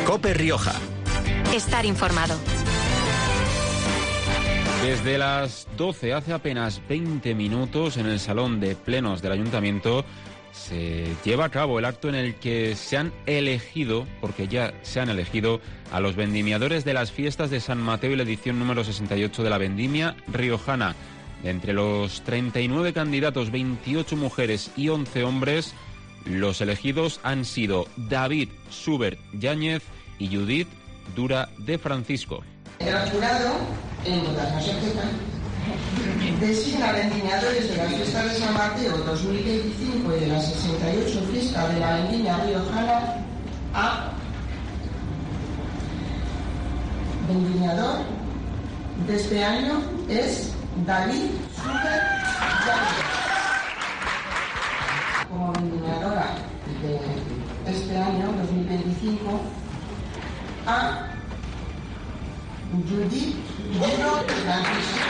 COPE Rioja. Estar informado. Desde las 12, hace apenas 20 minutos, en el Salón de Plenos del Ayuntamiento, se lleva a cabo el acto en el que se han elegido, porque ya se han elegido, a los vendimiadores de las fiestas de San Mateo y la edición número 68 de la vendimia riojana. De entre los 39 candidatos, 28 mujeres y 11 hombres, los elegidos han sido David Schubert Yáñez y Judith Dura de Francisco. El jurado, en votación secreta, designa vendimiadores de las fiestas de San Mateo 2025 y de las 68 fiestas de la vendimia riojana a vendimiador de este año es David Schubert Yáñez. Como vendimiadora de este año 2025 a Judith Dura de Francisco.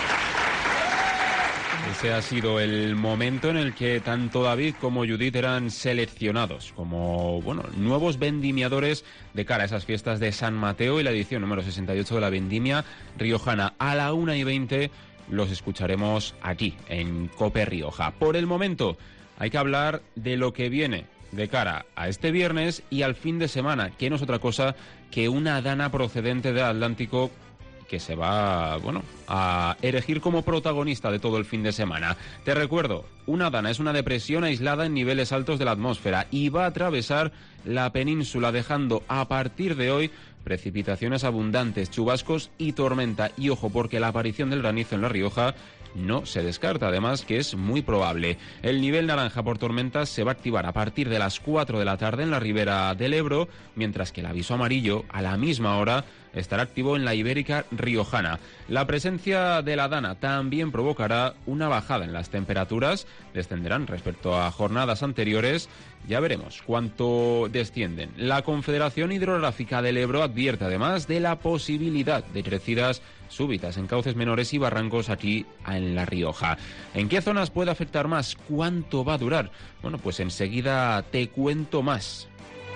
Ese ha sido el momento en el que tanto David como Judith eran seleccionados como, nuevos vendimiadores de cara a esas fiestas de San Mateo y la edición número 68 de la vendimia riojana. A la 1:20 los escucharemos aquí, en COPE Rioja. Por el momento, hay que hablar de lo que viene de cara a este viernes y al fin de semana, que no es otra cosa que una dana procedente del Atlántico que se va, a erigir como protagonista de todo el fin de semana. Te recuerdo, una dana es una depresión aislada en niveles altos de la atmósfera y va a atravesar la península, dejando a partir de hoy precipitaciones abundantes, chubascos y tormenta. Y ojo, porque la aparición del granizo en La Rioja no se descarta, además que es muy probable. El nivel naranja por tormentas se va a activar a partir de las 4 de la tarde en la ribera del Ebro, mientras que el aviso amarillo a la misma hora estará activo en la Ibérica riojana. La presencia de la dana también provocará una bajada en las temperaturas, descenderán respecto a jornadas anteriores. Ya veremos cuánto descienden. La Confederación Hidrográfica del Ebro advierte además de la posibilidad de crecidas súbitas en cauces menores y barrancos aquí en La Rioja. ¿En qué zonas puede afectar más? ¿Cuánto va a durar? Bueno, pues enseguida te cuento más.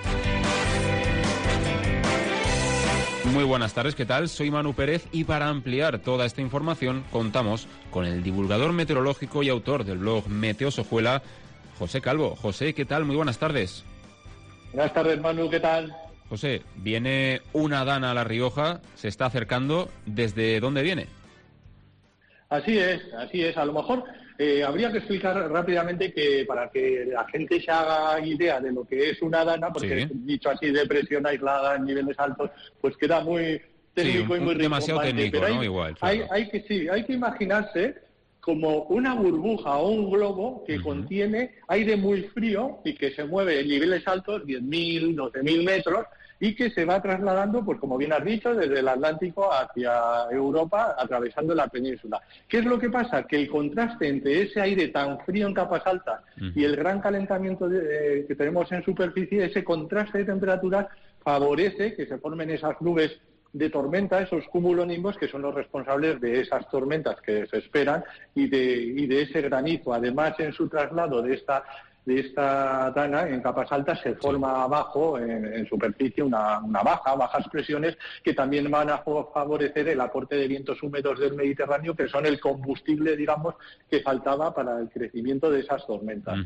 Muy buenas tardes, ¿qué tal? Soy Manu Pérez y para ampliar toda esta información contamos con el divulgador meteorológico y autor del blog Meteosojuela, José Calvo. José, ¿qué tal? Muy buenas tardes. Buenas tardes, Manu, ¿qué tal? José, viene una dana a La Rioja, se está acercando. ¿Desde dónde viene? Así es. A lo mejor habría que explicar rápidamente que para que la gente se haga idea de lo que es una dana, porque sí, dicho así, depresión aislada en niveles altos, pues queda muy técnico y muy demasiado técnico, pero ¿no? Igual. Claro. Hay que imaginarse como una burbuja o un globo que contiene aire muy frío y que se mueve en niveles altos, 10.000, 12.000 metros, y que se va trasladando, pues como bien has dicho, desde el Atlántico hacia Europa, atravesando la península. ¿Qué es lo que pasa? Que el contraste entre ese aire tan frío en capas altas y el gran calentamiento que tenemos en superficie, ese contraste de temperaturas favorece que se formen esas nubes de tormenta, esos cumulonimbos que son los responsables de esas tormentas que se esperan y de ese granizo. Además, en su traslado de esta dana en capas altas se forma abajo en superficie bajas presiones que también van a favorecer el aporte de vientos húmedos del Mediterráneo, que son el combustible, digamos, que faltaba para el crecimiento de esas tormentas.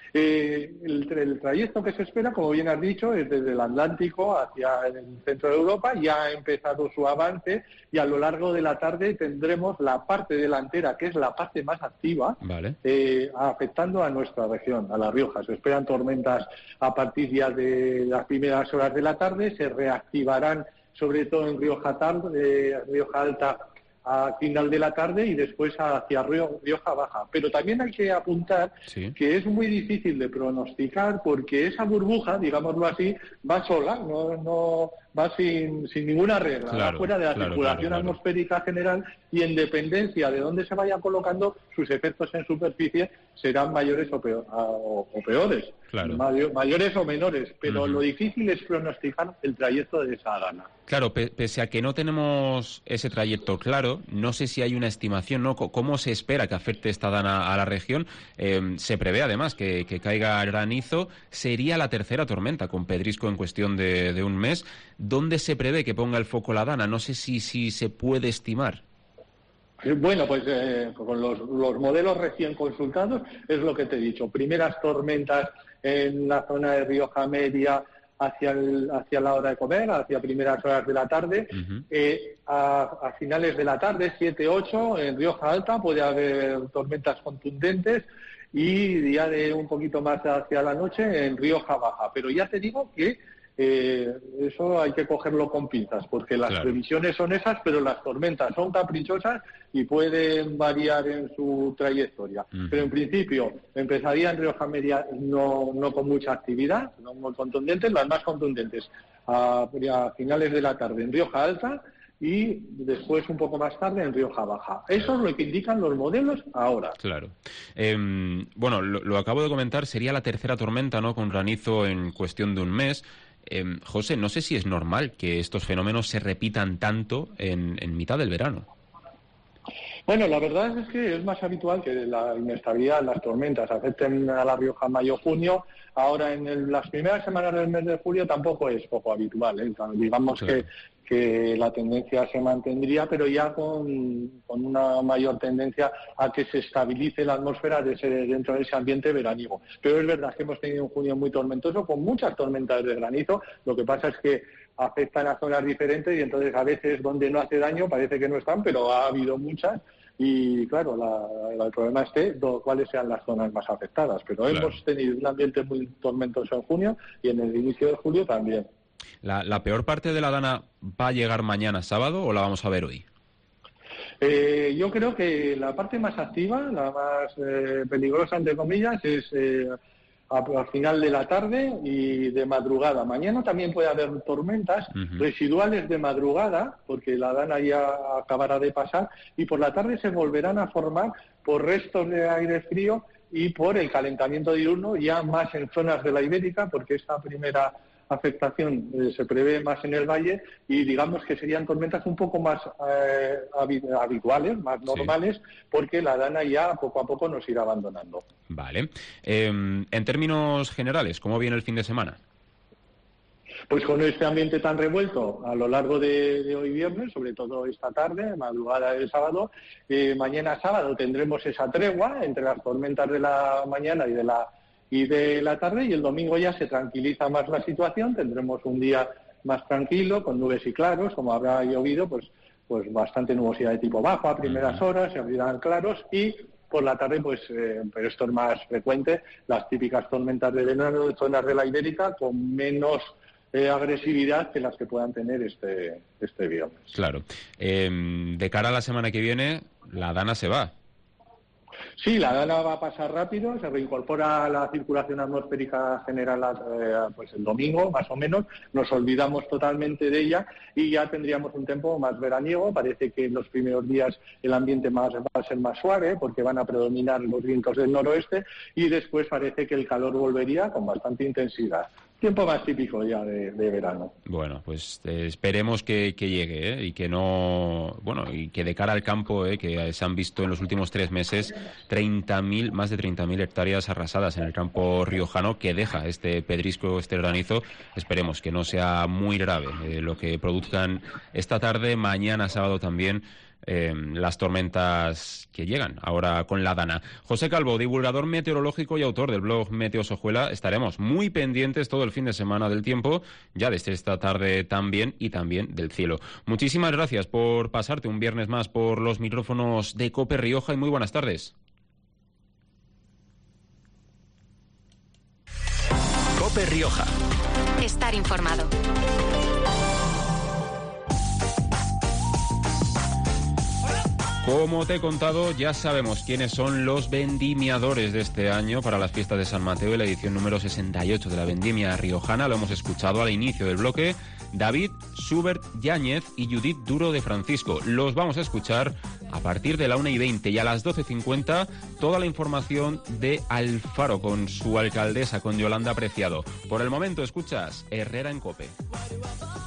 El trayecto que se espera, como bien has dicho, es desde el Atlántico hacia el centro de Europa. Ya ha empezado su avance y a lo largo de la tarde tendremos la parte delantera, que es la parte más activa, afectando a nuestra región, a La Rioja. Se esperan tormentas a partir ya de las primeras horas de la tarde, se reactivarán sobre todo en Rioja Alta a final de la tarde y después hacia Rioja Baja. Pero también hay que apuntar que es muy difícil de pronosticar porque esa burbuja, digámoslo así, va sola, no va sin ninguna regla, claro, va fuera de la circulación atmosférica general, y en dependencia de dónde se vaya colocando, sus efectos en superficie serán mayores o peores, claro. mayores o menores, pero lo difícil es pronosticar el trayecto de esa dana. Claro, pese a que no tenemos ese trayecto claro, no sé si hay una estimación, ¿no? ¿Cómo se espera que afecte esta dana a la región? Se prevé además que caiga granizo. Sería la tercera tormenta con pedrisco en cuestión de un mes. ¿Dónde se prevé que ponga el foco la dana? No sé si se puede estimar. Bueno, pues con los modelos recién consultados es lo que te he dicho. Primeras tormentas en la zona de Rioja Media hacia la hora de comer, hacia primeras horas de la tarde. A finales de la tarde, 7, 8, en Rioja Alta puede haber tormentas contundentes, y día de un poquito más hacia la noche en Rioja Baja. Pero ya te digo que eso hay que cogerlo con pinzas, porque las previsiones son esas, pero las tormentas son caprichosas y pueden variar en su trayectoria. Pero en principio empezaría en Rioja Media no con mucha actividad, no muy contundentes, las más contundentes a finales de la tarde en Rioja Alta, y después un poco más tarde en Rioja Baja. Eso es lo que indican los modelos ahora. Claro. Bueno, lo acabo de comentar, sería la tercera tormenta, ¿no?, con granizo en cuestión de un mes. José, no sé si es normal que estos fenómenos se repitan tanto en mitad del verano. Bueno, la verdad es que es más habitual que la inestabilidad, las tormentas afecten a La Rioja en mayo-junio. Ahora, en las primeras semanas del mes de julio tampoco es poco habitual, ¿eh? Digamos que la tendencia se mantendría, pero ya con una mayor tendencia a que se estabilice la atmósfera dentro de ese ambiente veraniego. Pero es verdad que hemos tenido un junio muy tormentoso, con muchas tormentas de granizo. Lo que pasa es que afectan a zonas diferentes, y entonces a veces donde no hace daño parece que no están, pero ha habido muchas. Y claro, el problema es cuáles sean las zonas más afectadas. Pero hemos tenido un ambiente muy tormentoso en junio, y en el inicio de julio también. ¿La peor parte de la dana va a llegar mañana sábado o la vamos a ver hoy? Yo creo que la parte más activa, la más peligrosa, entre comillas, es al final de la tarde y de madrugada. Mañana también puede haber tormentas residuales de madrugada, porque la dana ya acabará de pasar, y por la tarde se volverán a formar por restos de aire frío y por el calentamiento diurno, ya más en zonas de la Ibérica, porque esta primera afectación se prevé más en el valle, y digamos que serían tormentas un poco más habituales, más normales, porque la dana ya poco a poco nos irá abandonando. Vale. En términos generales, ¿cómo viene el fin de semana? Pues con este ambiente tan revuelto a lo largo de hoy viernes, sobre todo esta tarde, madrugada del sábado, mañana sábado tendremos esa tregua entre las tormentas de la mañana y de la tarde, y el domingo ya se tranquiliza más la situación. Tendremos un día más tranquilo, con nubes y claros. Como habrá llovido, pues bastante nubosidad de tipo bajo a primeras horas, se abrirán claros, y por la tarde, pero esto es más frecuente, las típicas tormentas de verano de zonas de la Ibérica, con menos agresividad que las que puedan tener este viernes. Claro. De cara a la semana que viene, la dana se va. Sí, la dana va a pasar rápido, se reincorpora a la circulación atmosférica general el domingo, más o menos. Nos olvidamos totalmente de ella y ya tendríamos un tiempo más veraniego. Parece que en los primeros días el ambiente va a ser más suave, porque van a predominar los vientos del noroeste, y después parece que el calor volvería con bastante intensidad. Tiempo más típico ya de verano. Bueno, pues esperemos que llegue, y que no, y que de cara al campo, que se han visto en los últimos 3 meses más de 30.000 hectáreas arrasadas en el campo riojano, que deja este pedrisco, este granizo. Esperemos que no sea muy grave lo que produzcan esta tarde, mañana sábado también, las tormentas que llegan ahora con la dana. José Calvo, divulgador meteorológico y autor del blog Meteosojuela. Estaremos muy pendientes todo el fin de semana del tiempo, ya desde esta tarde también, y también del cielo. Muchísimas gracias por pasarte un viernes más por los micrófonos de COPE Rioja, y muy buenas tardes. COPE Rioja. Estar informado. Como te he contado, ya sabemos quiénes son los vendimiadores de este año para las fiestas de San Mateo y la edición número 68 de la vendimia riojana. Lo hemos escuchado al inicio del bloque. David Schubert Yáñez y Judith Duro de Francisco. Los vamos a escuchar a partir de la 1:20 y a las 12:50 toda la información de Alfaro con su alcaldesa, con Yolanda Preciado. Por el momento escuchas Herrera en COPE.